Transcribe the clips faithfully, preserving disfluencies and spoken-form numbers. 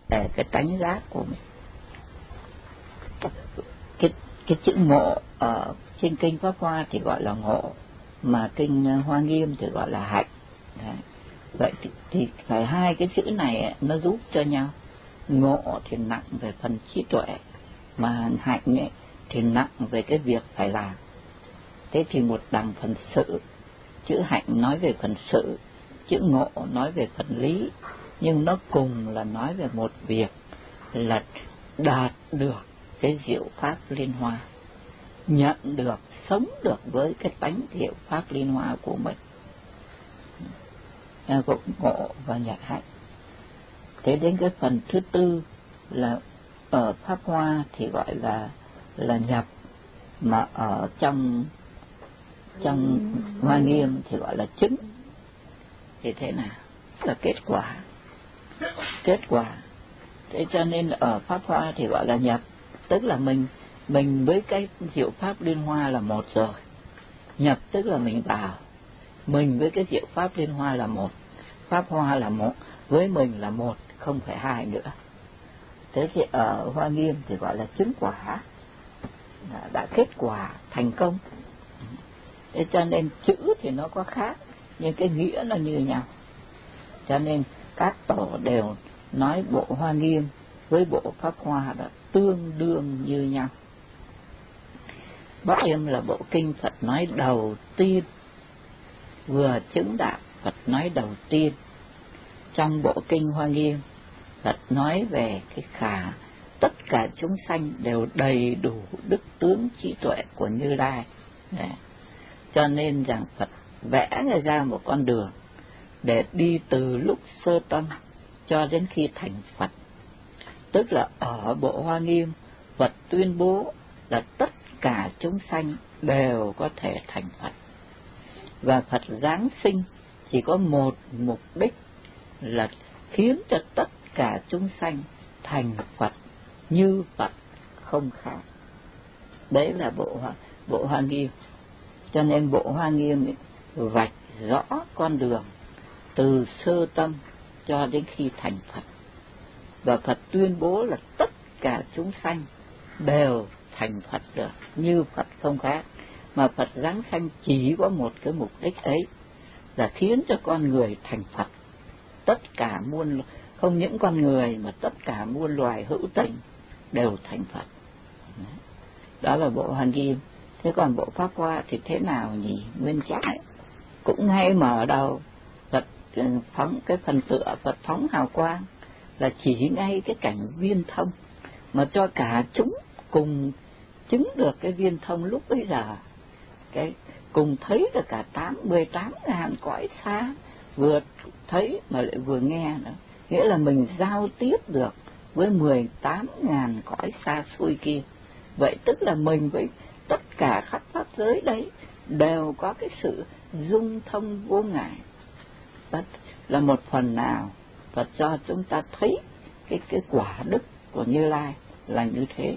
về cái tánh giác của mình. Cái, cái chữ ngộ ở trên kinh Pháp Hoa thì gọi là ngộ, mà kinh Hoa Nghiêm thì gọi là hạnh. Đấy. Vậy thì, thì phải hai cái chữ này nó giúp cho nhau. Ngộ thì nặng về phần trí tuệ, mà hạnh ấy thì nặng về cái việc phải làm. Thế thì một đằng phần sự, chữ hạnh nói về phần sự, chữ ngộ nói về phần lý, nhưng nó cùng là nói về một việc là đạt được cái diệu pháp liên hoa, nhận được, sống được với cái tánh diệu pháp liên hoa của mình, gồm ngộ và nhập hạnh. Thế đến cái phần thứ tư là ở Pháp Hoa thì gọi là là nhập, mà ở trong trong Hoa Nghiêm thì gọi là chứng. Thì thế nào? Là kết quả. Kết quả. Thế cho nên ở Pháp Hoa thì gọi là nhập, tức là mình mình với cái diệu pháp liên hoa là một rồi. Nhập tức là mình vào, mình với cái diệu pháp liên hoa là một, Pháp Hoa là một, với mình là một, không phải hai nữa. Thế thì ở Hoa Nghiêm thì gọi là chứng quả, đã kết quả thành công. Thế cho nên chữ thì nó có khác, nhưng cái nghĩa nó như nhau. Cho nên các tổ đều nói bộ Hoa Nghiêm với bộ Pháp Hoa là tương đương như nhau. Bát Nghiêm là bộ kinh Phật nói đầu tiên, vừa chứng đạo Phật nói đầu tiên. Trong bộ kinh Hoa Nghiêm, Phật nói về cái khả tất cả chúng sanh đều đầy đủ đức tướng trí tuệ của Như Lai. Đấy. Cho nên rằng Phật vẽ ra một con đường để đi từ lúc sơ tâm cho đến khi thành Phật. Tức là ở bộ Hoa Nghiêm, Phật tuyên bố là tất cả chúng sanh đều có thể thành Phật. Và Phật giáng sinh chỉ có một mục đích là khiến cho tất cả chúng sanh thành Phật như Phật, không khác. Đấy là bộ Hoa, bộ Hoa Nghiêm. Cho nên bộ Hoa Nghiêm ấy, vạch rõ con đường từ sơ tâm cho đến khi thành Phật. Và Phật tuyên bố là tất cả chúng sanh đều thành Phật được, như Phật không khác. Mà Phật giáng sanh chỉ có một cái mục đích ấy, là khiến cho con người thành Phật. Tất cả muôn, không những con người mà tất cả muôn loài hữu tình đều thành Phật. Đó là bộ Hoa Nghiêm. Thế còn bộ Pháp Hoa thì thế nào nhỉ? Nguyên Trãi cũng ngay mở đầu Phật phóng cái phần tựa Phật phóng hào quang là chỉ ngay cái cảnh viên thông, mà cho cả chúng cùng chứng được cái viên thông lúc bấy giờ, cái cùng thấy được cả tám mười tám ngàn cõi xa, vừa thấy mà lại vừa nghe nữa, nghĩa là mình giao tiếp được với mười tám ngàn cõi xa xôi kia. Vậy tức là mình với tất cả khắp pháp giới đấy đều có cái sự dung thông vô ngại. Đó là một phần nào Phật cho chúng ta thấy cái cái quả đức của Như Lai là như thế.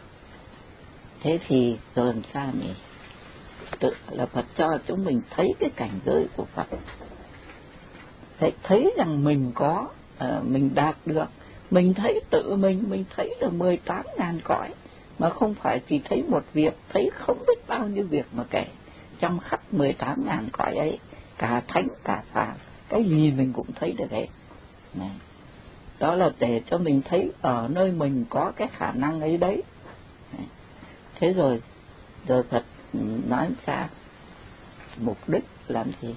Thế thì rồi làm sao nhỉ? Tự là Phật cho chúng mình thấy cái cảnh giới của Phật, thấy, thấy rằng mình có, uh, mình đạt được, mình thấy tự mình, mình thấy được mười tám ngàn cõi, mà không phải chỉ thấy một việc, thấy không biết bao nhiêu việc mà kể. Trong khắp mười tám ngàn cõi ấy, cả thánh, cả phàm, cái gì mình cũng thấy được hết. Này. Đó là để cho mình thấy ở nơi mình có cái khả năng ấy đấy. Này. Thế rồi, rồi Phật nói sao? Mục đích làm gì?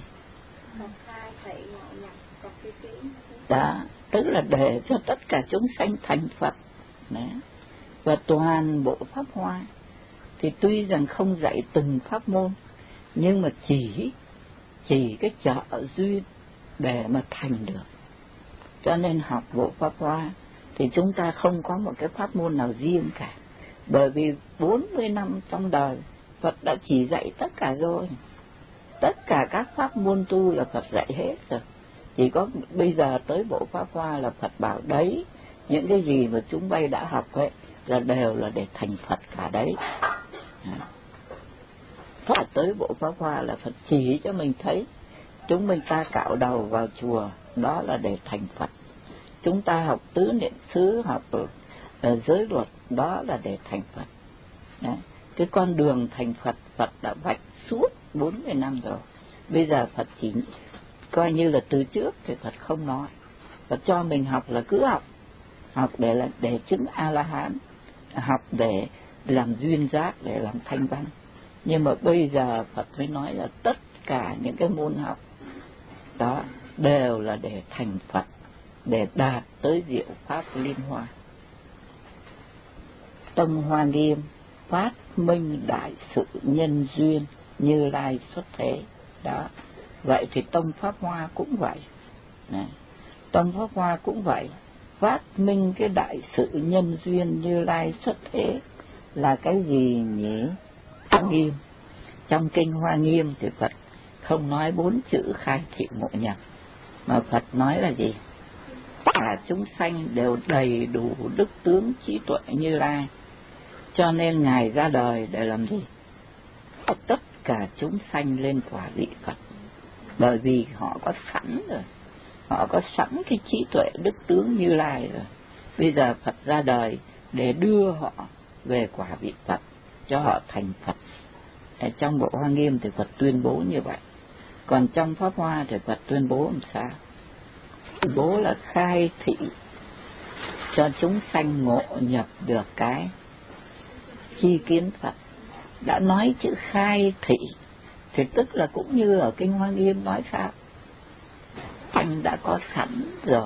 Đó, tức là để cho tất cả chúng sanh thành Phật. Đấy. Và toàn bộ Pháp Hoa thì tuy rằng không dạy từng pháp môn, nhưng mà chỉ chỉ cái trợ duyên để mà thành được. Cho nên học bộ Pháp Hoa thì chúng ta không có một cái pháp môn nào riêng cả, bởi vì bốn mươi năm trong đời Phật đã chỉ dạy tất cả rồi. Tất cả các pháp môn tu là Phật dạy hết rồi. Chỉ có bây giờ tới bộ Pháp Hoa là Phật bảo đấy, những cái gì mà chúng bay đã học ấy là đều là để thành Phật cả đấy. Phật tới bộ Pháp Hoa là Phật chỉ cho mình thấy, chúng mình ta cạo đầu vào chùa đó là để thành Phật. chúng ta học tứ niệm xứ, học uh, giới luật, đó là để thành Phật. Đấy. Cái con đường thành Phật, Phật đã vạch suốt bốn mươi năm rồi. Bây giờ Phật chỉ coi như là từ trước thì Phật không nói, Phật cho mình học là cứ học, học để là để chứng A La Hán, học để làm duyên giác, để làm thanh văn. Nhưng mà bây giờ Phật mới nói là tất cả những cái môn học đó đều là để thành Phật, để đạt tới diệu pháp liên hoa. Tông Hoa Nghiêm phát minh đại sự nhân duyên, Như Lai xuất thế. Đó. Vậy thì tông Pháp Hoa cũng vậy. Này. Tông Pháp Hoa cũng vậy, phát minh cái đại sự nhân duyên Như Lai xuất thế là cái gì nhỉ? Hoa Nghiêm. Trong kinh Hoa Nghiêm thì Phật không nói bốn chữ khai thị ngộ nhập, mà Phật nói là gì? Cả chúng sanh đều đầy đủ đức tướng trí tuệ Như Lai, cho nên Ngài ra đời để làm gì? Tất cả chúng sanh lên quả vị Phật, bởi vì họ có sẵn rồi, họ có sẵn cái trí tuệ đức tướng Như Lai rồi. Bây giờ Phật ra đời để đưa họ về quả vị Phật, cho họ thành Phật. Ở trong bộ Hoa Nghiêm thì Phật tuyên bố như vậy. Còn trong Pháp Hoa thì Phật tuyên bố làm sao? Tuyên bố là khai thị cho chúng sanh ngộ nhập được cái chi kiến Phật. Đã nói chữ khai thị thì tức là cũng như ở kinh Hoa Nghiêm nói sao? Anh đã có sẵn rồi,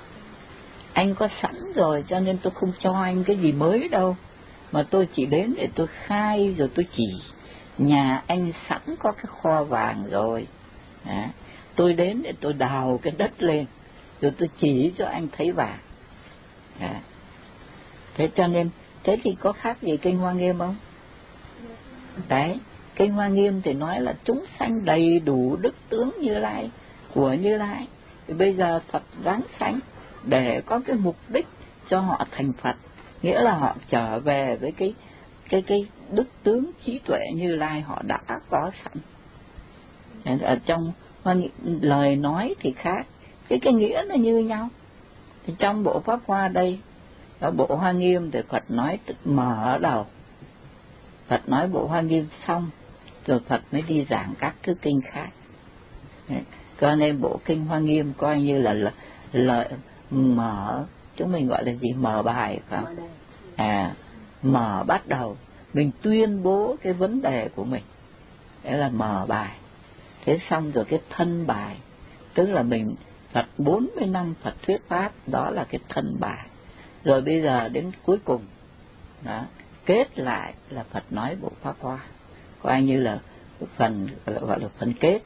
anh có sẵn rồi, cho nên tôi không cho anh cái gì mới đâu, mà tôi chỉ đến để tôi khai rồi tôi chỉ. Nhà anh sẵn có cái kho vàng rồi, à, tôi đến để tôi đào cái đất lên rồi tôi chỉ cho anh thấy vàng. À, thế cho nên thế thì có khác gì kinh Hoa Nghiêm không? Đấy, kinh Hoa Nghiêm thì nói là chúng sanh đầy đủ đức tướng Như Lai, của Như Lai. Thì bây giờ Phật giáng sanh để có cái mục đích cho họ thành Phật, nghĩa là họ trở về với cái cái cái đức tướng trí tuệ Như Lai họ đã có sẵn. Ở trong lời nói thì khác, cái cái nghĩa nó như nhau. Thì trong bộ Pháp Hoa đây, ở bộ Hoa Nghiêm thì Phật nói mở đầu, Phật nói bộ Hoa Nghiêm xong rồi Phật mới đi giảng các thứ kinh khác. Cho nên bộ kinh Hoa Nghiêm coi như là lời mở, chúng mình gọi là gì? Mở bài phải không? À, mở bắt đầu, mình tuyên bố cái vấn đề của mình, đấy là mở bài. Thế xong rồi cái thân bài, tức là mình Phật bốn mươi năm Phật thuyết pháp, đó là cái thân bài. Rồi bây giờ đến cuối cùng đó, kết lại là Phật nói bộ Pháp Hoa, coi như là phần gọi là phần kết.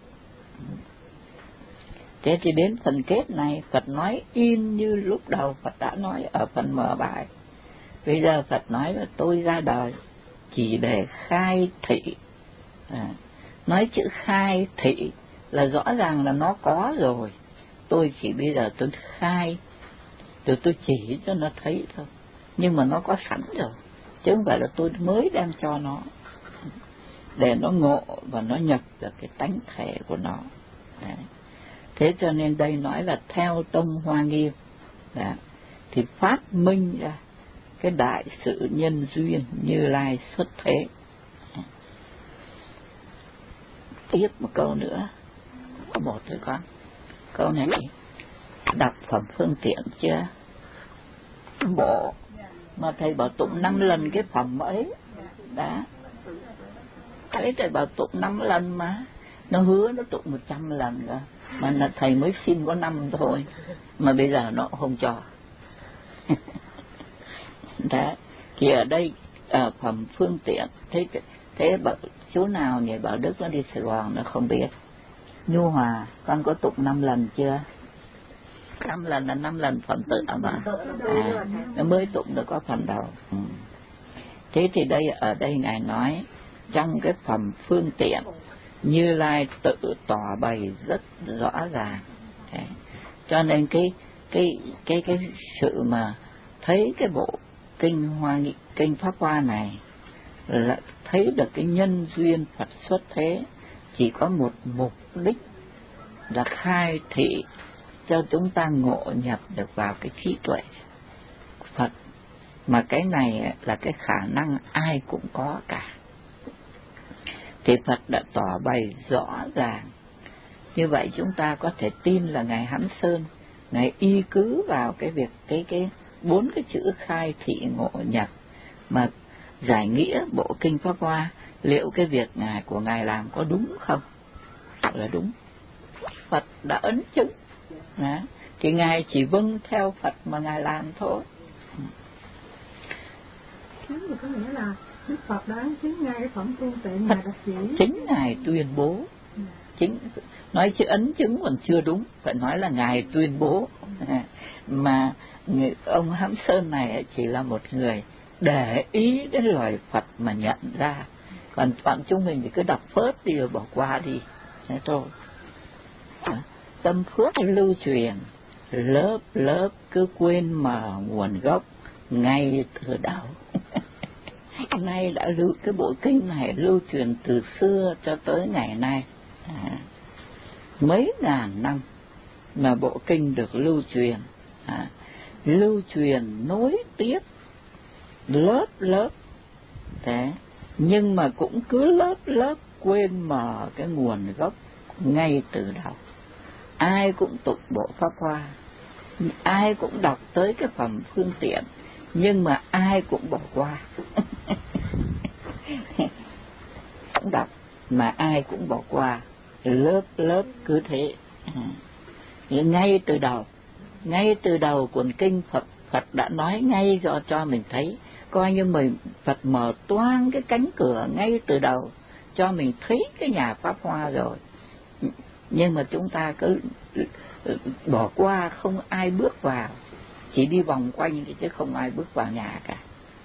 Thế thì đến phần kết này Phật nói in như lúc đầu Phật đã nói ở phần mở bài. Bây giờ Phật nói là tôi ra đời chỉ để khai thị. À, nói chữ khai thị là rõ ràng là nó có rồi, tôi chỉ bây giờ tôi khai, tôi tôi chỉ cho nó thấy thôi, nhưng mà nó có sẵn rồi, chứ không phải là tôi mới đem cho nó để nó ngộ và nó nhập được cái tánh thể của nó. Đấy. Thế cho nên đây nói là theo tông Hoa Nghiêm đó, thì phát minh ra cái đại sự nhân duyên Như Lai xuất thế. Tiếp một câu nữa, có một thôi con. Câu này đọc phẩm phương tiện chưa? Bộ mà thầy bảo tụng năm lần cái phẩm ấy đã. Thấy thầy bảo tụng năm lần mà nó hứa nó tụng một trăm lần rồi, mà là thầy mới xin có năm thôi, mà bây giờ nó không cho. Đấy, thì ở đây ở phẩm phương tiện, thế thế bảo chú nào nhỉ? Bảo Đức nó đi Sài Gòn nó không biết. Nhu Hòa, con có tụng năm lần chưa? Năm lần là năm lần phẩm tự mà. À, nó mới tụng được có phần đầu. Ừ. Thế thì đây ở đây ngài nói trong cái phẩm phương tiện, Như Lai tự tỏ bày rất rõ ràng. Đấy. Cho nên cái cái cái cái sự mà thấy cái bộ kinh Hoa kinh Pháp Hoa này là thấy được cái nhân duyên Phật xuất thế chỉ có một mục đích là khai thị cho chúng ta ngộ nhập được vào cái trí tuệ Phật, mà cái này là cái khả năng ai cũng có cả. Thì Phật đã tỏ bày rõ ràng. Như vậy chúng ta có thể tin là Ngài Hám Sơn, Ngài y cứ vào cái việc cái cái bốn cái chữ khai thị ngộ nhập mà giải nghĩa bộ kinh Pháp Hoa. Liệu cái việc ngài của ngài làm có đúng không? Là đúng. Phật đã ấn chứng, đó. Thì ngài chỉ vâng theo Phật mà ngài làm thôi. Chính thì có nghĩa là Đức Phật đã ấn chứng ngay cái phẩm tu tuệ ngài đã chỉ. Chính ngài tuyên bố. Chính nói chứ ấn chứng còn chưa đúng, phải nói là ngài tuyên bố. Mà người, ông Hám Sơn này chỉ là một người để ý đến lời Phật mà nhận ra. Còn bọn chúng mình thì cứ đọc phớt đi rồi bỏ qua đi, thế thôi. Tâm phước lưu truyền, lớp lớp cứ quên mở nguồn gốc ngay từ đầu. Nay đã lưu cái bộ kinh này lưu truyền từ xưa cho tới ngày nay, à, mấy ngàn năm mà bộ kinh được lưu truyền, à, lưu truyền nối tiếp lớp lớp, thế nhưng mà cũng cứ lớp lớp quên mở cái nguồn gốc ngay từ đầu. Ai cũng tụng bộ Pháp Hoa, ai cũng đọc tới cái phẩm phương tiện, nhưng mà ai cũng bỏ qua. Cũng đọc mà ai cũng bỏ qua, lớp lớp cứ thế. Ngay từ đầu, ngay từ đầu cuốn kinh Phật Phật đã nói ngay cho cho mình thấy, coi như mình Phật mở toang cái cánh cửa ngay từ đầu cho mình thấy cái nhà Pháp Hoa rồi. Nhưng mà chúng ta cứ bỏ qua, không ai bước vào, chỉ đi vòng quanh chứ không ai bước vào nhà cả.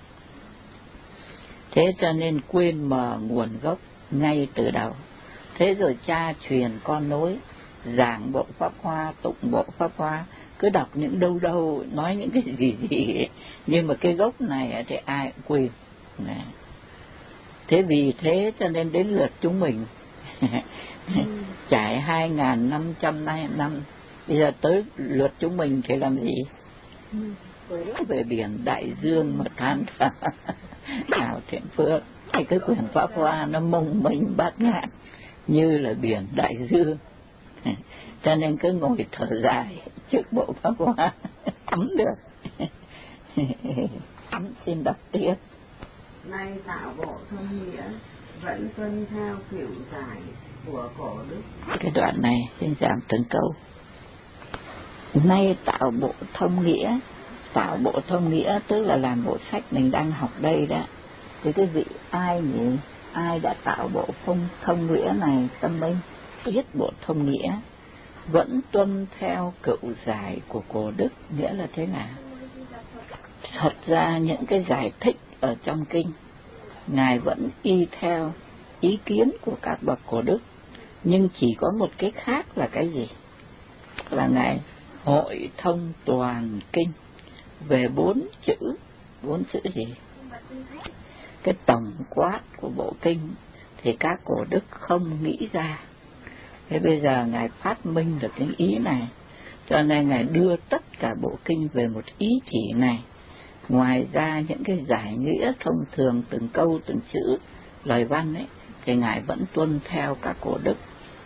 Thế cho nên quên mở nguồn gốc ngay từ đầu. Thế rồi cha truyền con nối, giảng bộ Pháp Hoa, tụng bộ Pháp Hoa, cứ đọc những đâu đâu, nói những cái gì gì ấy. Nhưng mà cái gốc này thì ai cũng quên. Thế vì thế cho nên đến lượt chúng mình trải hai ngàn năm trăm năm, bây giờ tới lượt chúng mình thì làm gì? Về biển đại dương mà than thở nào thiện phước. Thì cái quyển Pháp Hoa nó mông mênh bát ngát như là biển đại dương, cho nên cứ ngồi thở dài trước bộ Pháp Hoa ấm được. Ấm xin đọc tiếp. Nay tạo bộ thông nghĩa vẫn tuân theo kiểu giải của cổ đức. Cái đoạn này xin giảm từng câu. Nay tạo bộ thông nghĩa, tạo bộ thông nghĩa tức là làm bộ sách mình đang học đây đó. Thì cái vị ai nhỉ? Ai đã tạo bộ thông, thông nghĩa này? Tâm Minh viết bộ thông nghĩa vẫn tuân theo cựu giải của cổ đức, nghĩa là thế nào? Thật ra những cái giải thích ở trong kinh ngài vẫn y theo ý kiến của các bậc cổ đức, nhưng chỉ có một cái khác là cái gì? Là ngài hội thông toàn kinh về bốn chữ. Bốn chữ gì? Cái tổng quát của bộ kinh thì các cổ đức không nghĩ ra. Thế bây giờ ngài phát minh được cái ý này, cho nên ngài đưa tất cả bộ kinh về một ý chỉ này. Ngoài ra những cái giải nghĩa thông thường từng câu từng chữ lời văn ấy thì ngài vẫn tuân theo các cổ đức.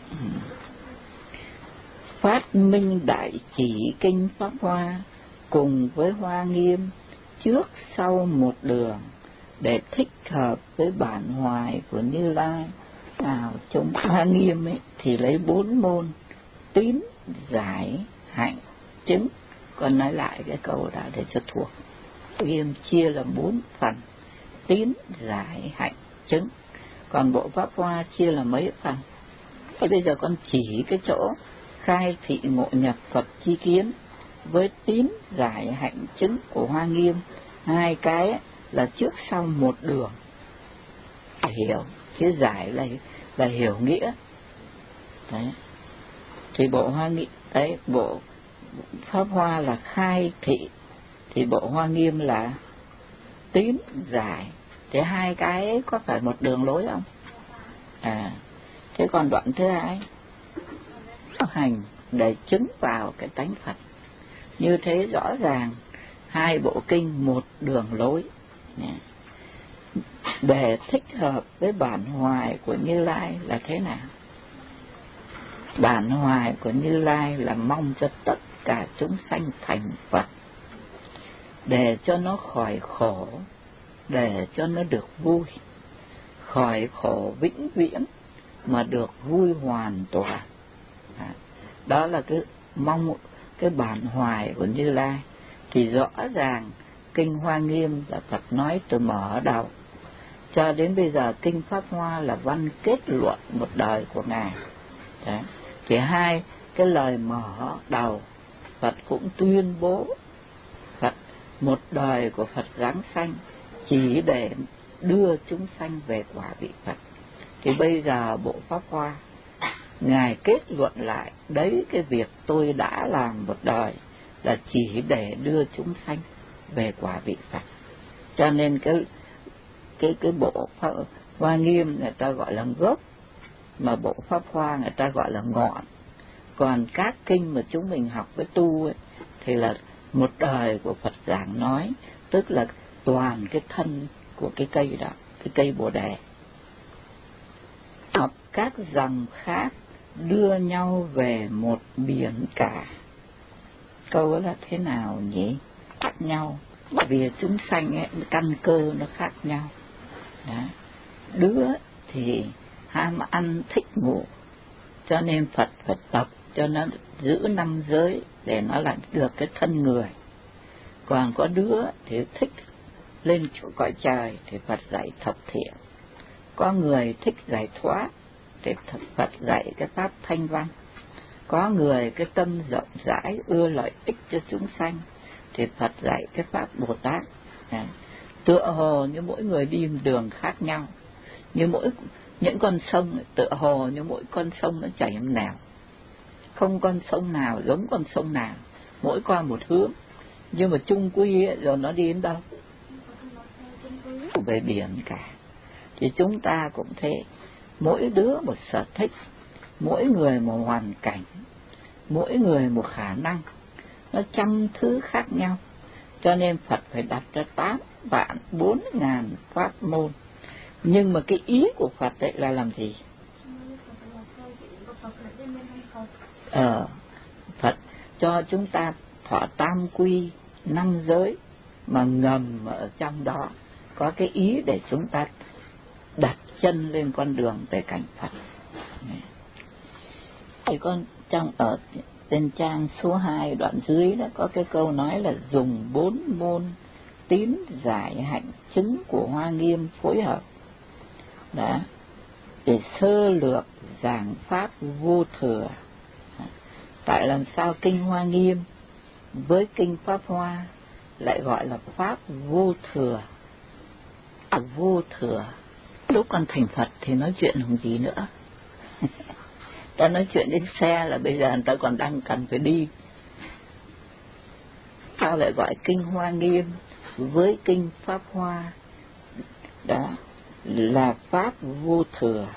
Phát minh đại chỉ kinh Pháp Hoa cùng với Hoa Nghiêm trước sau một đường để thích hợp với bản hoài của Như Lai. Nào trong Hoa Nghiêm ấy thì lấy bốn môn: tín, giải, hạnh, chứng. Còn nói lại cái câu đã để cho thuộc. Nghiêm chia là bốn phần: tín, giải, hạnh, chứng. Còn bộ Pháp Hoa chia là mấy phần? Thế bây giờ con chỉ cái chỗ khai thị ngộ nhập Phật chi kiến với tín, giải, hạnh, chứng của Hoa Nghiêm, hai cái ấy là trước sau một đường. Hiểu, chứ giải là, là hiểu nghĩa. Đấy. Thì bộ Hoa Nghiêm, đấy, bộ Pháp Hoa là khai thị, thì bộ Hoa Nghiêm là tín, giải. Thế hai cái ấy có phải một đường lối không? À, thế còn đoạn thứ hai, hành để chứng vào cái tánh Phật. Như thế rõ ràng hai bộ kinh một đường lối để thích hợp với bản hoài của Như Lai là thế nào? Bản hoài của Như Lai là mong cho tất cả chúng sanh thành Phật, để cho nó khỏi khổ, để cho nó được vui, khỏi khổ vĩnh viễn mà được vui hoàn toàn. Đó là cái mong, cái bản hoài của Như Lai. Thì rõ ràng kinh Hoa Nghiêm là Phật nói từ mở đầu cho đến bây giờ, kinh Pháp Hoa là văn kết luận một đời của Ngài. Đấy. Thì hai cái lời mở đầu Phật cũng tuyên bố Phật một đời của Phật giáng sanh chỉ để đưa chúng sanh về quả vị Phật. Thì bây giờ bộ Pháp Hoa Ngài kết luận lại đấy, cái việc tôi đã làm một đời là chỉ để đưa chúng sanh về quả vị Phật. Cho nên cái cái cái bộ Pháp Hoa Nghiêm người ta gọi là gốc, mà bộ Pháp Hoa người ta gọi là ngọn. Còn các kinh mà chúng mình học với tu ấy, thì là một đời của Phật giảng nói, tức là toàn cái thân của cái cây đó, cái cây Bồ Đề. Học các dòng khác đưa nhau về một biển cả. Câu đó là thế nào nhỉ? Khác nhau, vì chúng sanh ấy, căn cơ nó khác nhau. Đó. Đứa thì ham ăn thích ngủ, cho nên Phật phải tập cho nó giữ năm giới để nó lại được cái thân người. Còn có đứa thì thích lên chỗ cõi trời thì Phật dạy thập thiện. Có người thích giải thoát thì Phật dạy cái pháp thanh văn. Có người cái tâm rộng rãi ưa lợi ích cho chúng sanh thì Phật dạy cái pháp Bồ Tát. Đấy. Tựa hồ như mỗi người đi đường khác nhau, như mỗi những con sông, tựa hồ như mỗi con sông nó chảy nào, không con sông nào giống con sông nào, mỗi con một hướng, nhưng mà chung quy ấy, rồi nó đi đến đâu? Về biển cả. Thì chúng ta cũng thế, mỗi đứa một sở thích, mỗi người một hoàn cảnh, mỗi người một khả năng, nó trăm thứ khác nhau. Cho nên Phật phải đặt ra tám vạn bốn ngàn pháp môn. Nhưng mà cái ý của Phật đấy là làm gì? Ờ, Phật cho chúng ta thọ tam quy năm giới, mà ngầm ở trong đó có cái ý để chúng ta đặt chân lên con đường về cảnh Phật. Thì con trong ở trên trang số hai đoạn dưới đó có cái câu nói là dùng bốn môn tín giải hạnh chứng của Hoa Nghiêm phối hợp đã để sơ lược giảng pháp vô thừa. Tại làm sao kinh Hoa Nghiêm với kinh Pháp Hoa lại gọi là pháp vô thừa? À, vô thừa. Lúc còn thành Phật thì nói chuyện làm gì nữa? Ta nói chuyện đến xe là bây giờ người ta còn đang cần phải đi. Sao lại gọi kinh Hoa Nghiêm với kinh Pháp Hoa đó là pháp vô thừa?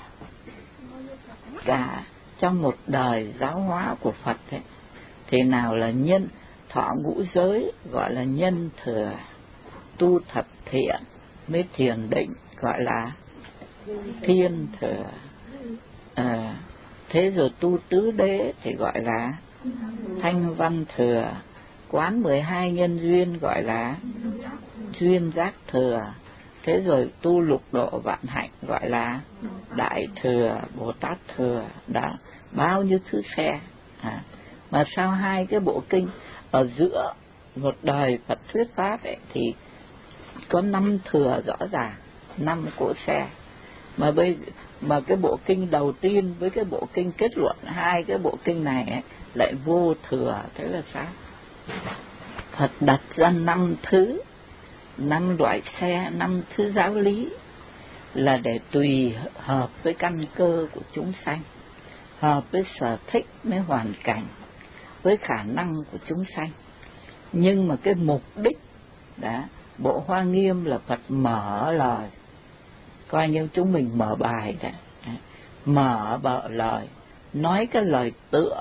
Cả trong một đời giáo hóa của Phật ấy, thì nào là nhân thọ ngũ giới gọi là nhân thừa, tu thập thiện mới thiền định gọi là thiên thừa, à, thế rồi tu tứ đế thì gọi là thanh văn thừa, quán mười hai nhân duyên gọi là duyên giác thừa, thế rồi tu lục độ vạn hạnh gọi là đại thừa, Bồ Tát thừa. Đã bao nhiêu thứ xe. À, mà sao hai cái bộ kinh ở giữa một đời Phật thuyết pháp ấy thì có năm thừa rõ ràng, năm cỗ xe, mà bây mà cái bộ kinh đầu tiên với cái bộ kinh kết luận hai cái bộ kinh này ấy, lại vô thừa. Thế là sao? Phật đặt ra năm thứ, năm loại xe, năm thứ giáo lý là để tùy hợp với căn cơ của chúng sanh, hợp với sở thích, với hoàn cảnh, với khả năng của chúng sanh. Nhưng mà cái mục đích đã bộ Hoa Nghiêm là Phật mở lời, coi như chúng mình mở bài đã, mở bờ lời, nói cái lời tựa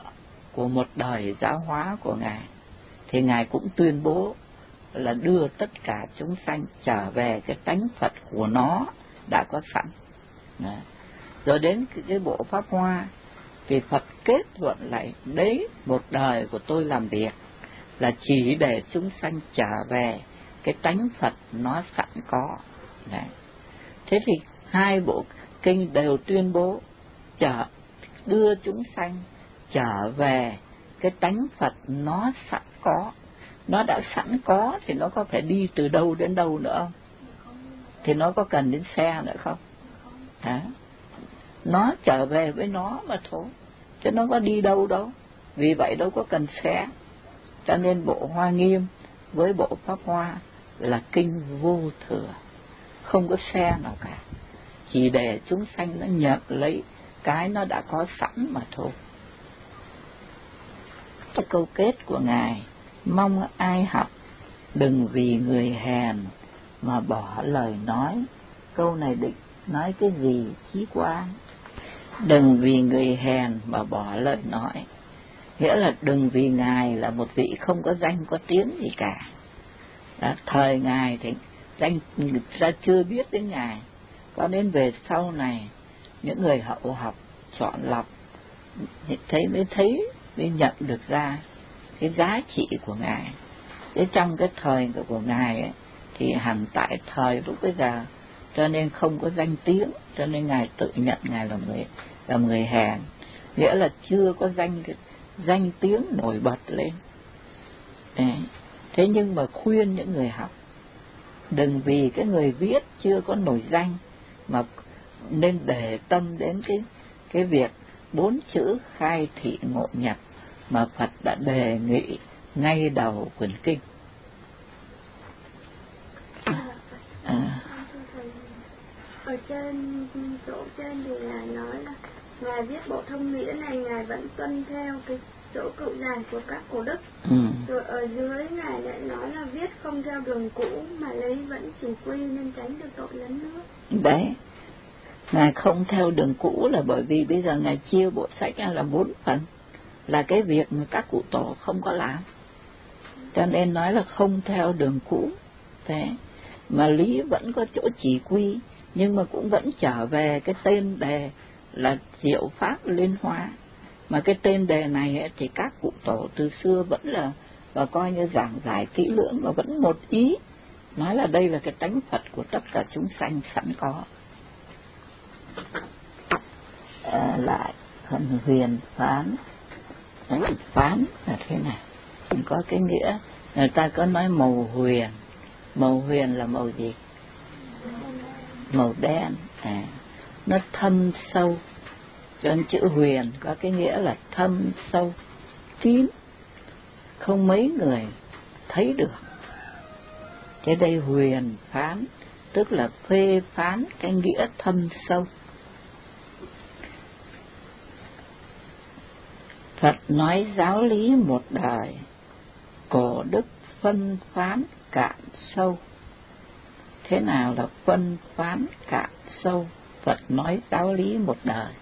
của một đời giáo hóa của Ngài, thì Ngài cũng tuyên bố là đưa tất cả chúng sanh trở về cái tánh Phật của nó đã có sẵn. Đấy. Rồi đến cái, cái bộ Pháp Hoa thì Phật kết luận lại, đấy một đời của tôi làm việc là chỉ để chúng sanh trở về cái tánh Phật nó sẵn có. Đấy. Thế thì hai bộ kinh đều tuyên bố trở đưa chúng sanh trở về cái tánh Phật nó sẵn có. Nó đã sẵn có thì nó có phải đi từ đâu đến đâu nữa không? Thì nó có cần đến xe nữa không? Đó. Nó trở về với nó mà thôi, chứ nó có đi đâu đâu. Vì vậy đâu có cần xe. Cho nên bộ Hoa Nghiêm với bộ Pháp Hoa là kinh vô thừa, không có xe nào cả, chỉ để chúng sanh nó nhận lấy cái nó đã có sẵn mà thôi. Cái câu kết của Ngài: mong ai học đừng vì người hèn mà bỏ lời nói. Câu này định nói cái gì Chí Quang? Đừng vì người hèn mà bỏ lời nói, nghĩa là đừng vì Ngài là một vị không có danh có tiếng gì cả. Đó, thời Ngài thì danh người ta chưa biết đến Ngài, có đến về sau này những người hậu học chọn lọc thấy mới thấy mới nhận được ra cái giá trị của Ngài. Thế trong cái thời của Ngài ấy, thì hẳn tại thời lúc bây giờ cho nên không có danh tiếng, cho nên Ngài tự nhận Ngài là người là người hèn, nghĩa là chưa có danh danh tiếng nổi bật lên. Đấy. Thế nhưng mà khuyên những người học đừng vì cái người viết chưa có nổi danh mà nên để tâm đến cái cái việc bốn chữ khai thị ngộ nhập mà Phật đã đề nghị ngay đầu quyển kinh. À. Ở trên chỗ trên thì Ngài nói là Ngài viết bộ thông nghĩa này Ngài vẫn tuân theo cái chỗ cựu dàn của các cổ đức. Ừ. Rồi ở dưới Ngài lại nói là viết không theo đường cũ mà lấy vẫn chủ quy nên tránh được tội lấn nước. Đấy, Ngài không theo đường cũ là bởi vì bây giờ Ngài chia bộ sách ra là bốn phần, là cái việc mà các cụ tổ không có làm, cho nên nói là không theo đường cũ. Thế mà lý vẫn có chỗ chỉ quy, nhưng mà cũng vẫn trở về cái tên đề là Diệu Pháp Liên Hoa. Mà cái tên đề này ấy, thì các cụ tổ từ xưa vẫn là và coi như giảng giải kỹ lưỡng, và vẫn một ý nói là đây là cái tánh Phật của tất cả chúng sanh sẵn có. À, lại phần huyền phán. Phán là thế nào? Có cái nghĩa, người ta có nói màu huyền. Màu huyền là màu gì? Màu đen. À, nó thâm sâu, cho nên chữ huyền có cái nghĩa là thâm sâu, kín, không mấy người thấy được. Thế đây huyền phán tức là phê phán cái nghĩa thâm sâu. Phật nói giáo lý một đời, cổ đức phân phán cạn sâu. Thế nào là phân phán cạn sâu? Phật nói giáo lý một đời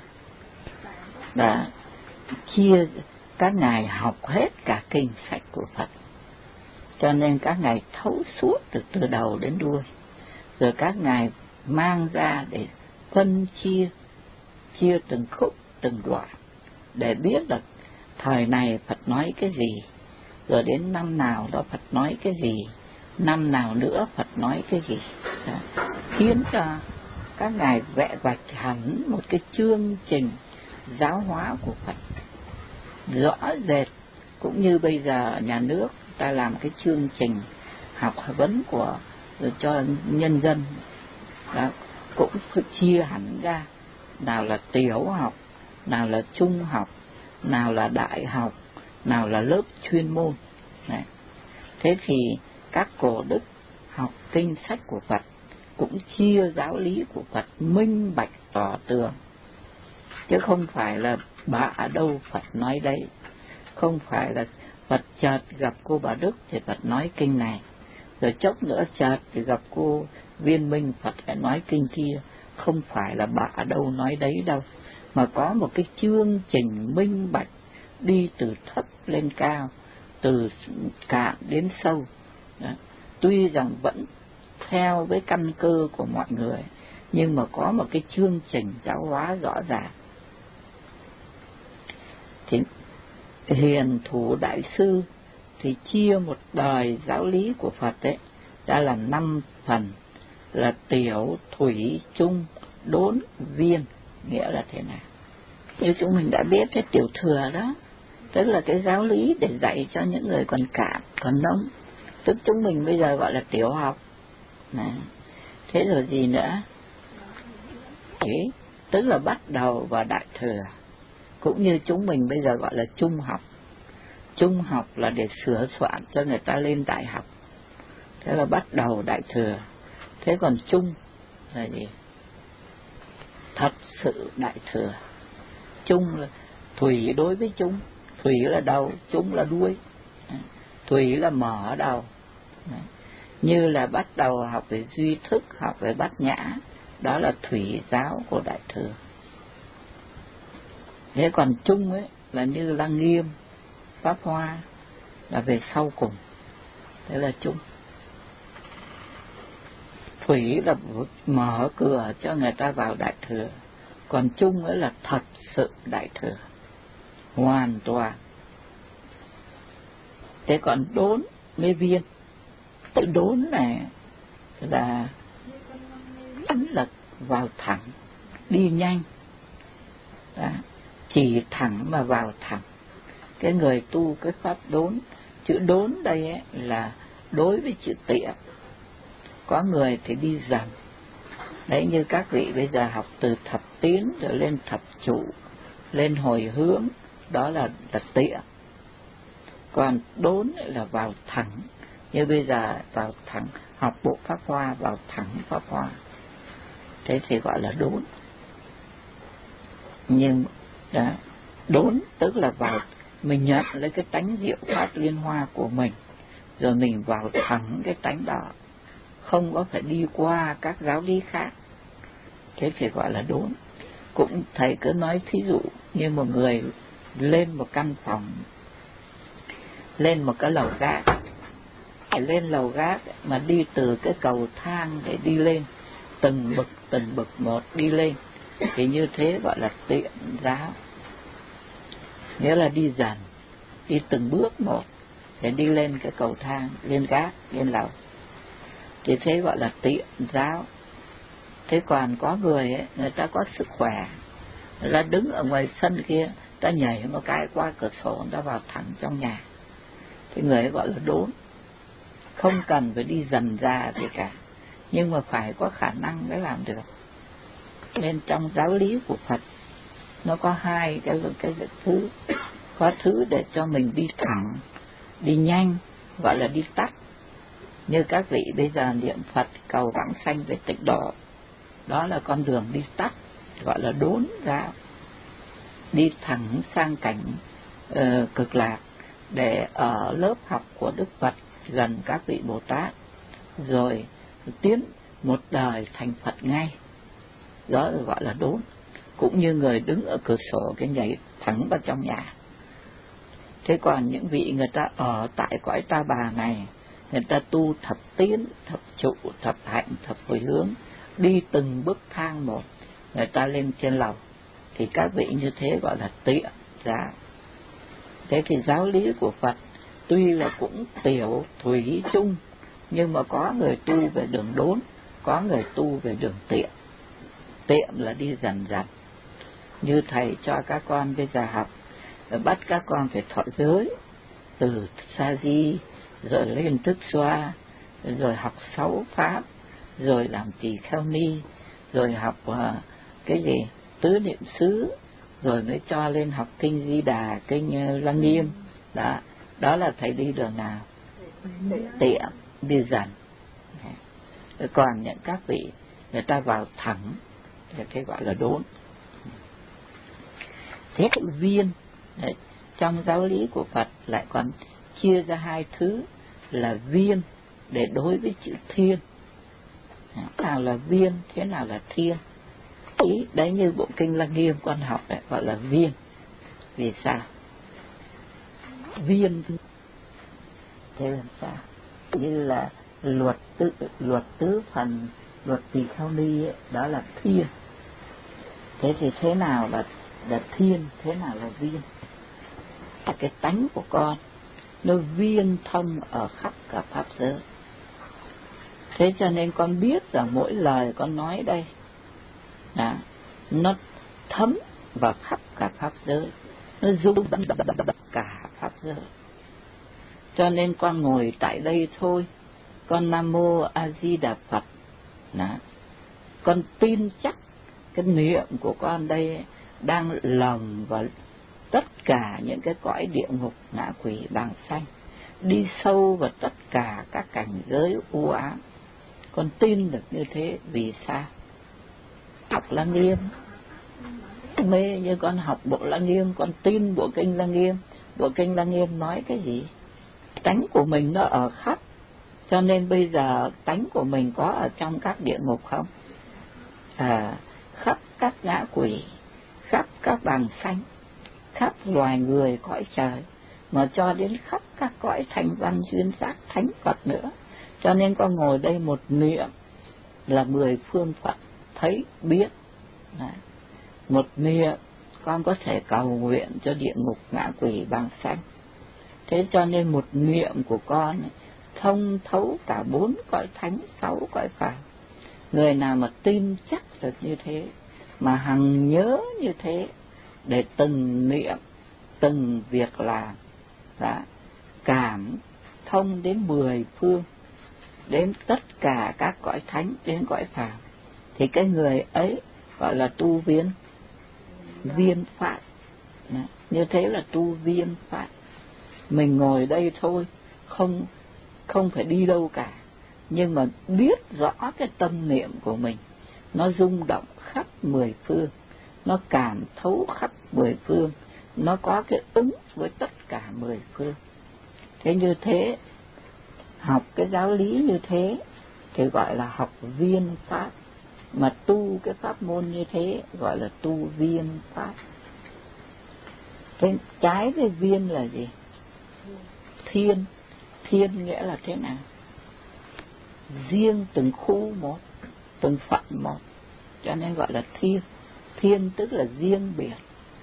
đã chia, các ngài học hết cả kinh sách của Phật, cho nên các ngài thấu suốt từ từ đầu đến đuôi. Rồi các ngài mang ra để phân chia, chia từng khúc từng đoạn để biết là thời này Phật nói cái gì, rồi đến năm nào đó Phật nói cái gì, năm nào nữa Phật nói cái gì. Đó, khiến cho các ngài vẽ vạch hẳn một cái chương trình giáo hóa của Phật rõ rệt, cũng như bây giờ nhà nước ta làm cái chương trình học vấn của cho nhân dân. Đó, cũng chia hẳn ra, nào là tiểu học, nào là trung học, nào là đại học, nào là lớp chuyên môn. Đấy. Thế thì các cổ đức học kinh sách của Phật cũng chia giáo lý của Phật minh bạch tỏ tường, chứ không phải là bà ở đâu Phật nói đấy, không phải là Phật chợt gặp cô Bà Đức thì Phật nói kinh này, rồi chốc nữa chợt thì gặp cô Viên Minh Phật lại nói kinh kia. Không phải là bà ở đâu nói đấy đâu, mà có một cái chương trình minh bạch đi từ thấp lên cao, từ cạn đến sâu. Đó. Tuy rằng vẫn theo với căn cơ của mọi người, nhưng mà có một cái chương trình giáo hóa rõ ràng. Thì Hiền Thủ Đại Sư thì chia một đời giáo lý của Phật ấy ra làm năm phần, là tiểu, thủy, trung, đốn, viên. Nghĩa là thế nào? Như chúng mình đã biết cái tiểu thừa đó, tức là cái giáo lý để dạy cho những người còn cạn, còn nông. Tức chúng mình bây giờ gọi là tiểu học. Này. Thế rồi gì nữa? Thế, tức là bắt đầu vào đại thừa. Cũng như chúng mình bây giờ gọi là trung học. Trung học là để sửa soạn cho người ta lên đại học. Thế là bắt đầu đại thừa. Thế còn trung là gì? Thật sự đại thừa. Trung là thủy đối với trung. Thủy là đầu, trung là đuôi. Thủy là mở đầu. Như là bắt đầu học về duy thức, học về bát nhã. Đó là thủy giáo của đại thừa. Thế còn trung ấy là như Lăng Nghiêm, Pháp Hoa là về sau cùng. Thế là trung. Thủy là mở cửa cho người ta vào đại thừa. Còn trung ấy là thật sự đại thừa, hoàn toàn. Thế còn đốn mê viên. Tự đốn này là ấn lực vào thẳng, đi nhanh. Đó. Chỉ thẳng mà vào thẳng. Cái người tu cái pháp đốn, chữ đốn đây ấy là đối với chữ tiệm. Có người thì đi dần. Đấy, như các vị bây giờ học từ thập tiến rồi lên thập trụ, lên hồi hướng, đó là, là tiệm. Còn đốn là vào thẳng. Như bây giờ vào thẳng, học bộ Pháp Hoa vào thẳng Pháp Hoa. Thế thì gọi là đốn. Nhưng đó, đốn tức là vào, mình nhận lấy cái tánh diệu pháp liên hoa của mình, rồi mình vào thẳng cái tánh đó, không có phải đi qua các giáo lý khác. Thế thì gọi là đốn. Cũng thầy cứ nói thí dụ như một người lên một căn phòng, lên một cái lầu gác, lên lầu gác mà đi từ cái cầu thang để đi lên, từng bậc từng bậc một đi lên, thì như thế gọi là tiệm giáo. Nghĩa là đi dần, đi từng bước một để đi lên cái cầu thang, lên gác, lên lầu. Thì thế gọi là tiệm giáo. Thế còn có người ấy, người ta có sức khỏe, người ta đứng ở ngoài sân kia, ta nhảy một cái qua cửa sổ, người ta vào thẳng trong nhà. Thì người ấy gọi là đốn. Không cần phải đi dần ra gì cả, nhưng mà phải có khả năng mới làm được. Nên trong giáo lý của Phật nó có hai cái, cái, cái thứ. Có thứ để cho mình đi thẳng, đi nhanh, gọi là đi tắt. Như các vị bây giờ niệm Phật cầu vãng sanh về tịnh độ, đó là con đường đi tắt, gọi là đốn giáo. Đi thẳng sang cảnh uh, cực lạc, để ở lớp học của Đức Phật, gần các vị Bồ Tát, rồi tiến một đời thành Phật ngay. Đó gọi là đốn. Cũng như người đứng ở cửa sổ cái nhảy thẳng vào trong nhà. Thế còn những vị người ta ở tại cõi Ta Bà này, người ta tu thập tiến, thập trụ, thập hạnh, thập hồi hướng, đi từng bước thang một, người ta lên trên lầu, thì các vị như thế gọi là tiệm giáo. Thế thì giáo lý của Phật tuy là cũng tiểu, thủy, trung, nhưng mà có người tu về đường đốn, có người tu về đường tiệm. Tiệm là đi dần dần. Như thầy cho các con bây giờ học, bắt các con phải thọ giới, từ sa di, rồi lên thức xoa, rồi học sáu pháp, rồi làm tỳ kheo ni, rồi học uh, cái gì tứ niệm xứ, rồi mới cho lên học kinh Di Đà, kinh uh, Lăng Nghiêm. Đó, đó là thầy đi đường nào? Tiệm, đi dần. Còn những các vị người ta vào thẳng thì cái gọi là đốn. Thế tự viên đấy, trong giáo lý của Phật lại còn chia ra hai thứ, là viên để đối với chữ thiên. Thế nào là viên, thế nào là thiên? Ý đấy, như bộ kinh Lăng Nghiêm con học đấy, gọi là viên. Vì sao? viên thôi. Thế làm sao? Như là luật tứ, luật tứ phần, luật tỳ kheo ni ấy, đó là thiên. Thế thì thế nào là, là thiên, thế nào là viên? Là cái tánh của con nó viên thông ở khắp cả pháp giới. Thế cho nên con biết rằng mỗi lời con nói đây là nó thấm vào khắp cả pháp giới, nó dung cả pháp giới. Cho nên con ngồi tại đây thôi, con Nam Mô A Di Đà Phật, đó. Con tin chắc cái niệm của con đây đang lồng vào tất cả những cái cõi địa ngục, ngạ quỷ, bàng sanh, đi sâu vào tất cả các cảnh giới u ám. Con tin được như thế. Vì sao? Học Lăng Nghiêm mê, như con học bộ Lăng Nghiêm, con tin bộ kinh Lăng Nghiêm. Bộ kinh Lăng Nghiêm nói cái gì? Tánh của mình nó ở khắp. Cho nên bây giờ tánh của mình có ở trong các địa ngục không? À, khắp các ngã quỷ, khắp các bàng sanh, khắp loài người cõi trời, mà cho đến khắp các cõi thành văn duyên giác thánh Phật nữa. Cho nên con ngồi đây một niệm là mười phương Phật thấy biết. Đấy. Một niệm con có thể cầu nguyện cho địa ngục, ngạ quỷ, bàng sanh. Thế cho nên một niệm của con thông thấu cả bốn cõi thánh, sáu cõi phàm. Người nào mà tin chắc được như thế, mà hằng nhớ như thế, để từng niệm, từng việc làm, đã cảm thông đến mười phương, đến tất cả các cõi thánh, đến cõi phàm, thì cái người ấy gọi là tu viên viên pháp. Như thế là tu viên pháp. Mình ngồi đây thôi, không không phải đi đâu cả, nhưng mà biết rõ cái tâm niệm của mình, nó rung động khắp mười phương, nó cảm thấu khắp mười phương, nó có cái ứng với tất cả mười phương. Thế như thế, học cái giáo lý như thế thì gọi là học viên pháp, mà tu cái pháp môn như thế gọi là tu viên pháp. Thế trái với viên là gì? Thiên. Thiên nghĩa là thế nào? Riêng từng khu một, từng phận một, cho nên gọi là thiên. Thiên tức là riêng biệt.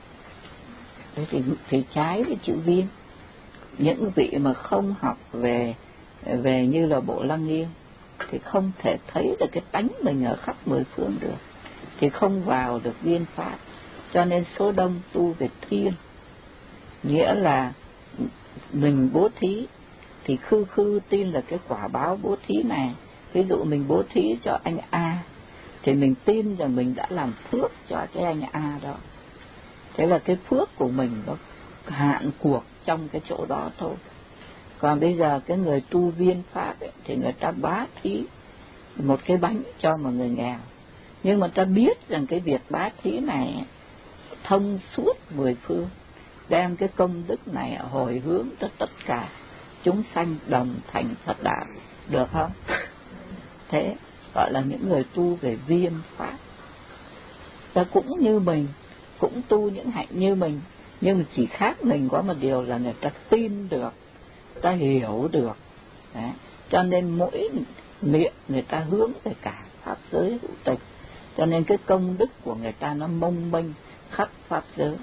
Thế thì, thì trái với chữ viên. Những vị mà không học về về như là bộ Lăng Nghiêm thì không thể thấy được cái tánh mình ở khắp mười phương được, thì không vào được viên pháp. Cho nên số đông tu về thiên, nghĩa là mình bố thí thì khư khư tin là cái quả báo bố thí này. Ví dụ mình bố thí cho anh A thì mình tin rằng mình đã làm phước cho cái anh A đó. Thế là cái phước của mình nó hạn cuộc trong cái chỗ đó thôi. Còn bây giờ cái người tu viên pháp ấy, thì người ta bá thí một cái bánh cho một người nghèo, nhưng mà ta biết rằng cái việc bá thí này thông suốt mười phương, đem cái công đức này hồi hướng tới tất cả chúng sanh đồng thành Phật đạo, được không? Thế gọi là những người tu về viên pháp. Ta cũng như mình, cũng tu những hạnh như mình, nhưng mà chỉ khác mình có một điều là người ta tin được, ta hiểu được. Đấy. Cho nên mỗi niệm người ta hướng về cả pháp giới hữu tình, cho nên cái công đức của người ta nó mông mênh khắp pháp giới.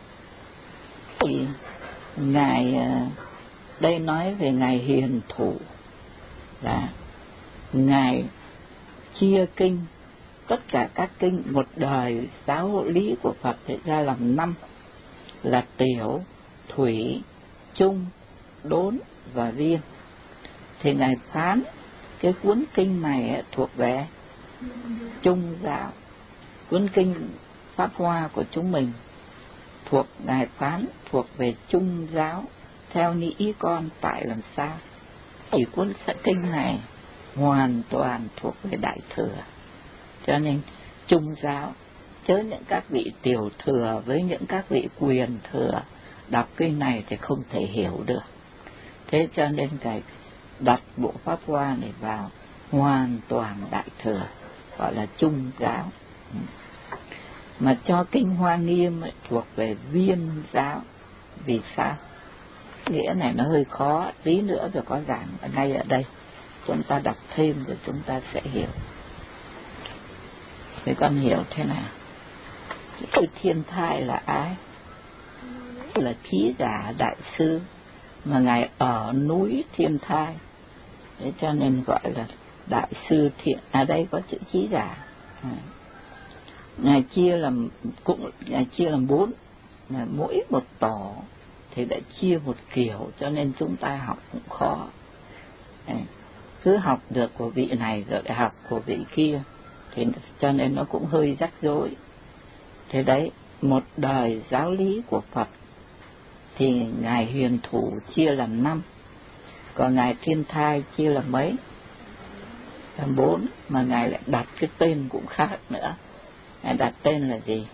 Thì ngài đây nói về ngài hiền thủ, là ngài chia kinh, tất cả các kinh, một đời giáo lý của Phật thì ra làm năm, là tiểu, thủy, trung, đốn và viên. Thì ngài phán cái cuốn kinh này thuộc về trung giáo. Cuốn kinh Pháp Hoa của chúng mình thuộc ngài phán thuộc về trung giáo. Theo như ý con tại làm sao? Thì cuốn kinh này hoàn toàn thuộc về Đại Thừa, cho nên trung giáo. Chớ những các vị tiểu thừa với những các vị quyền thừa đọc kinh này thì không thể hiểu được. Thế cho nên cái đặt bộ Pháp Hoa này vào hoàn toàn Đại Thừa, gọi là trung giáo. Mà cho kinh Hoa Nghiêm ấy, thuộc về viên giáo. Vì sao? nghĩa này nó hơi khó, tí nữa rồi có giảng ở ngay ở đây, chúng ta đọc thêm rồi chúng ta sẽ hiểu. Thế con hiểu thế nào? Cái thiên thai là ai? Là Trí Giả Đại Sư, mà Ngài ở núi Thiên Thai, thế cho nên gọi là Đại Sư Thiện. À đây có chữ Trí Giả. À. Ngài chia làm cũng Ngài chia làm bốn, là mỗi một tổ thì lại chia một kiểu, cho nên chúng ta học cũng khó. À. Cứ học được của vị này rồi lại học của vị kia, thì cho nên nó cũng hơi rắc rối. Thế đấy, một đời giáo lý của Phật thì Ngài Hiền Thủ chia làm năm, còn Ngài Thiên Thai chia làm mấy? Làm bốn, mà Ngài lại đặt cái tên cũng khác nữa. Ngài đặt tên là gì?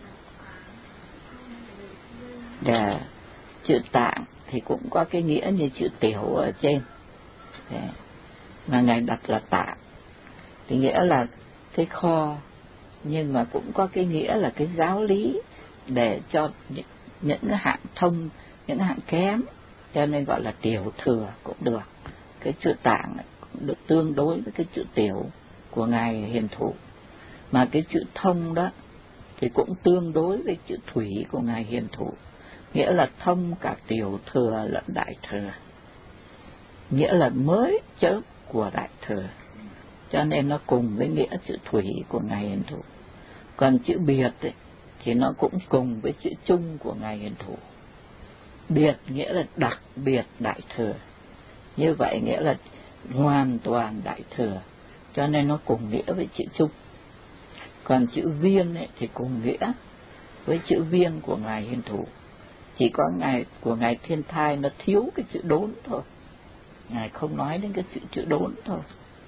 Để chữ Tạng thì cũng có cái nghĩa như chữ Tiểu ở trên, để, mà Ngài đặt là Tạng thì nghĩa là cái kho, nhưng mà cũng có cái nghĩa là cái giáo lý để cho những, những hạng thông, những hạng kém, cho nên gọi là Tiểu Thừa cũng được. Cái chữ Tạng cũng được tương đối với cái chữ Tiểu của Ngài Hiền Thủ, mà cái chữ Thông đó thì cũng tương đối với chữ Thủy của Ngài Hiền Thủ, nghĩa là thông cả Tiểu Thừa lẫn Đại Thừa, nghĩa là mới chớp của Đại Thừa, cho nên nó cùng với nghĩa chữ Thủy của Ngài Hiền Thủ. Còn chữ Biệt ấy, thì nó cũng cùng với chữ Chung của Ngài Hiền Thủ. Biệt nghĩa là đặc biệt Đại Thừa, như vậy nghĩa là hoàn toàn Đại Thừa, cho nên nó cùng nghĩa với chữ Chung. Còn chữ Viên ấy, thì cùng nghĩa với chữ Viên của Ngài Hiền Thủ, chỉ có Ngài của Ngài Thiên Thai nó thiếu cái chữ Đốn thôi, Ngài không nói đến cái chữ chữ Đốn thôi.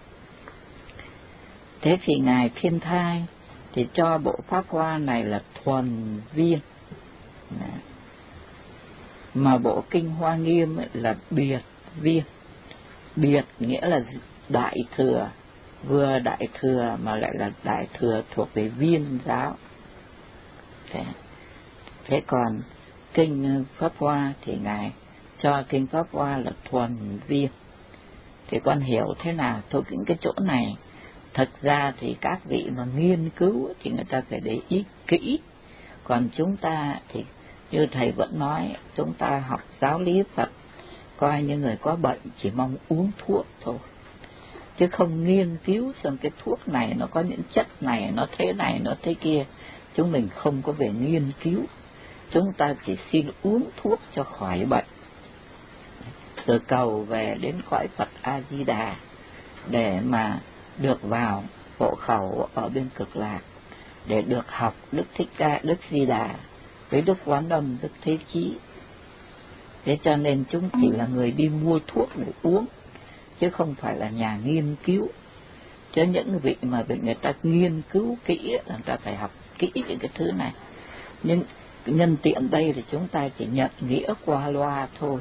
Thế thì Ngài Thiên Thai thì cho bộ Pháp Hoa này là thuần viên, mà bộ Kinh Hoa Nghiêm là biệt viên. Biệt nghĩa là Đại Thừa, vừa Đại Thừa mà lại là Đại Thừa thuộc về Viên giáo. Thế, thế còn Kinh Pháp Hoa thì Ngài cho Kinh Pháp Hoa là thuần viên. Thì con hiểu thế nào? Thôi những cái chỗ này thật ra thì các vị mà nghiên cứu thì người ta phải để ý kỹ. Còn chúng ta thì như thầy vẫn nói, chúng ta học giáo lý Phật coi như người có bệnh chỉ mong uống thuốc thôi, chứ không nghiên cứu xem cái thuốc này nó có những chất này, nó thế này, nó thế kia. Chúng mình không có về nghiên cứu, chúng ta chỉ xin uống thuốc cho khỏi bệnh, từ cầu về đến cõi Phật A Di Đà để mà được vào hộ khẩu ở bên Cực Lạc, để được học Đức Thích Ca, Đức Di Đà với Đức Quán Âm, Đức Thế Chí. Thế cho nên chúng chỉ là người đi mua thuốc để uống, chứ không phải là nhà nghiên cứu. Chứ những vị mà người ta nghiên cứu kỹ, người ta phải học kỹ những cái thứ này. Nhưng nhân tiện đây thì chúng ta chỉ nhận nghĩa qua loa thôi.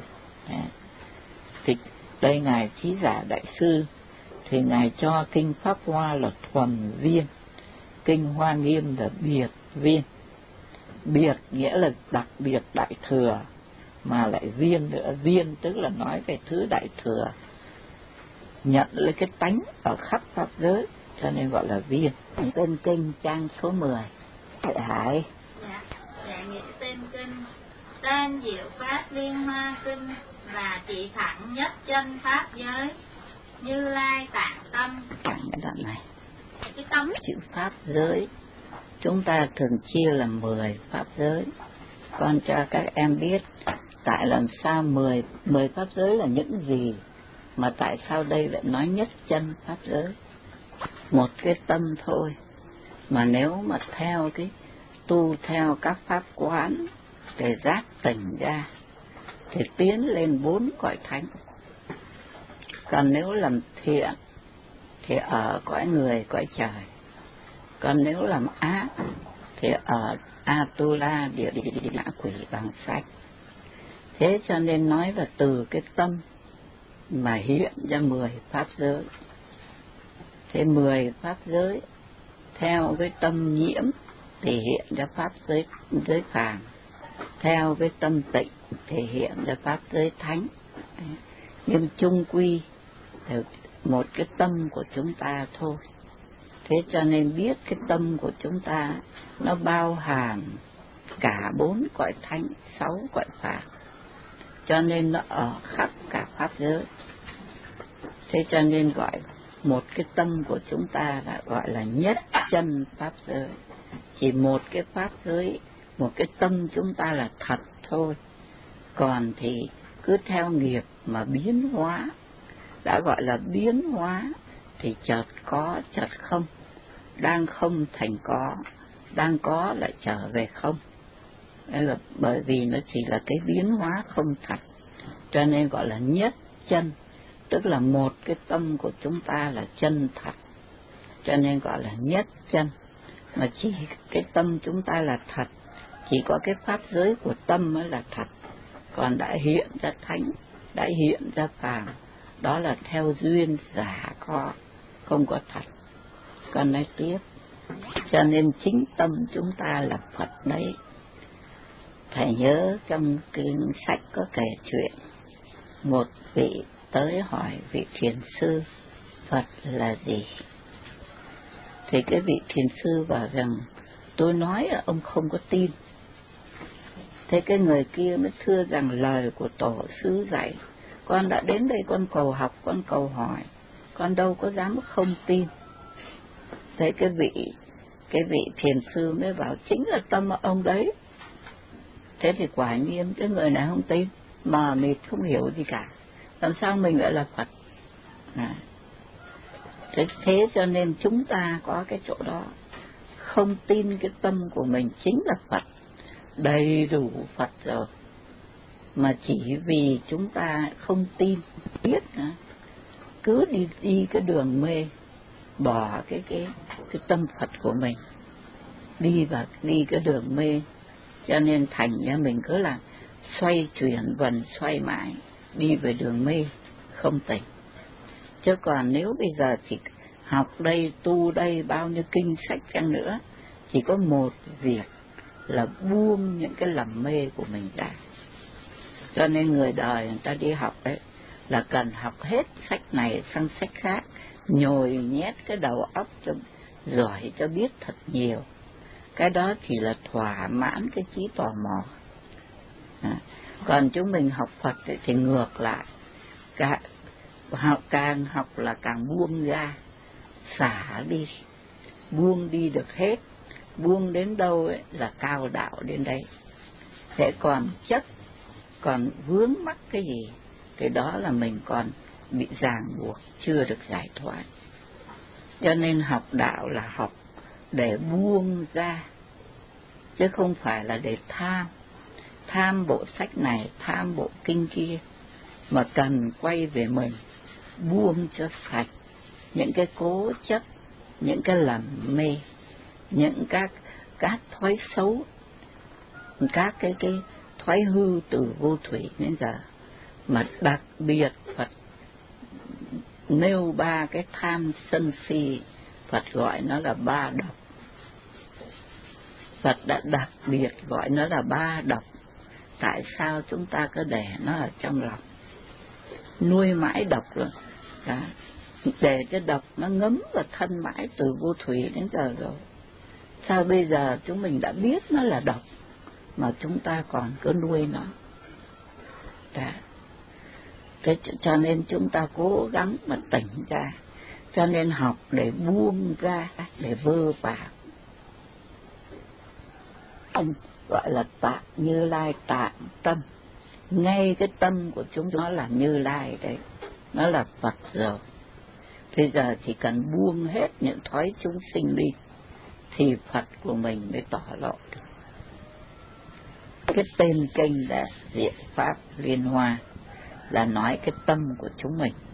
Thì đây Ngài Trí Giả Đại Sư thì Ngài cho Kinh Pháp Hoa là thuần viên, Kinh Hoa Nghiêm là biệt viên. Biệt nghĩa là đặc biệt Đại Thừa, mà lại viên nữa. Viên tức là nói về thứ Đại Thừa, nhận lấy cái tánh ở khắp pháp giới, cho nên gọi là viên. Tên kinh trang số mười. Hải. Dạ, dạ nghĩa tên kinh Tam Diệu Pháp Liên Hoa Kinh và Trị Thẳng Nhất Chân Pháp Giới, Như Lai Tạng Tâm. Cẳng cái đoạn này. Cái tấm chữ pháp giới chúng ta thường chia làm mười pháp giới. Con cho các em biết tại làm sao mười mười pháp giới là những gì, mà tại sao đây lại nói nhất chân pháp giới. Một cái tâm thôi, mà nếu mà theo cái tu theo các pháp quán để giác tỉnh ra thì tiến lên bốn cõi thánh. Còn nếu làm thiện thì ở cõi người, cõi trời. Còn nếu làm ác thì ở Atula, địa địa địa ngạ quỷ bằng sách. Thế cho nên nói là từ cái tâm mà hiện ra mười pháp giới. Thế mười pháp giới theo cái tâm nhiễm thì hiện ra pháp giới giới phàm, theo cái tâm tịnh thể hiện ra pháp giới thánh, nhưng chung quy là một cái tâm của chúng ta thôi. Thế cho nên biết cái tâm của chúng ta nó bao hàm cả bốn cõi thánh, sáu cõi pháp, cho nên nó ở khắp cả pháp giới. Thế cho nên gọi một cái tâm của chúng ta là gọi là nhất chân pháp giới. Chỉ một cái pháp giới, một cái tâm chúng ta là thật thôi. Còn thì cứ theo nghiệp mà biến hóa, đã gọi là biến hóa, thì chợt có chợt không, đang không thành có, đang có lại trở về không. Đấy là bởi vì nó chỉ là cái biến hóa không thật, cho nên gọi là nhất chân, tức là một cái tâm của chúng ta là chân thật, cho nên gọi là nhất chân. Mà chỉ cái tâm chúng ta là thật, chỉ có cái pháp giới của tâm mới là thật, còn đã hiện ra thánh, đã hiện ra phàm, đó là theo duyên giả có, không có thật. Còn nói tiếp, cho nên chính tâm chúng ta là Phật đấy. Thầy nhớ trong kinh sách có kể chuyện một vị tới hỏi vị thiền sư Phật là gì. Thì cái vị thiền sư bảo rằng tôi nói ông không có tin. Thế cái người kia mới thưa rằng lời của tổ sư dạy, con đã đến đây con cầu học, con cầu hỏi, con đâu có dám không tin. Thế cái vị cái vị thiền sư mới bảo chính là tâm ông đấy. Thế thì quả nhiên cái người này không tin, mờ mịt không hiểu gì cả, làm sao mình lại là Phật. À. Thế, thế cho nên chúng ta có cái chỗ đó, không tin cái tâm của mình chính là Phật, đầy đủ Phật rồi, mà chỉ vì chúng ta không tin, biết à, cứ đi đi cái đường mê, bỏ cái cái cái tâm Phật của mình, đi vào đi cái đường mê, cho nên thành ra mình cứ là xoay chuyển vần xoay mãi, đi về đường mê không tỉnh. Chứ còn nếu bây giờ chỉ học đây, tu đây, bao nhiêu kinh sách chăng nữa, chỉ có một việc là buông những cái lầm mê của mình ra. Cho nên người đời người ta đi học đấy là cần học hết sách này sang sách khác, nhồi nhét cái đầu óc cho giỏi, cho biết thật nhiều. Cái đó chỉ là thỏa mãn cái trí tò mò. À, còn chúng mình học Phật thì, thì ngược lại, cả, học, càng học là càng buông ra, xả đi, buông đi được hết, buông đến đâu ấy là cao đạo đến đấy. Thế còn chấp, còn vướng mắc cái gì, thì đó là mình còn bị ràng buộc, chưa được giải thoát. Cho nên học đạo là học để buông ra, chứ không phải là để tham. Tham bộ sách này, tham bộ kinh kia, mà cần quay về mình, buông cho sạch những cái cố chấp, những cái lầm mê, những các các thói xấu, các cái cái thói hư từ vô thủy đến giờ. Mà đặc biệt Phật nêu ba cái tham sân si, Phật gọi nó là ba độc. Phật đã đặc biệt gọi nó là ba độc. Tại sao chúng ta cứ để nó ở trong lòng, nuôi mãi độc rồi, đó. Để cái độc nó ngấm vào thân mãi từ vô thủy đến giờ rồi. Sao bây giờ chúng mình đã biết nó là độc mà chúng ta còn cứ nuôi nó. Đó. Thế cho nên chúng ta cố gắng mà tỉnh ra, cho nên học để buông ra, để vơ vào. Ông gọi là tạng Như Lai tạng tâm. Ngay cái tâm của chúng nó là Như Lai đấy, nó là Phật rồi. Bây giờ chỉ cần buông hết những thói chúng sinh đi, thì Phật của mình mới tỏ lộ được. Cái tên kinh là Diệu Pháp Liên Hoa, là nói cái tâm của chúng mình.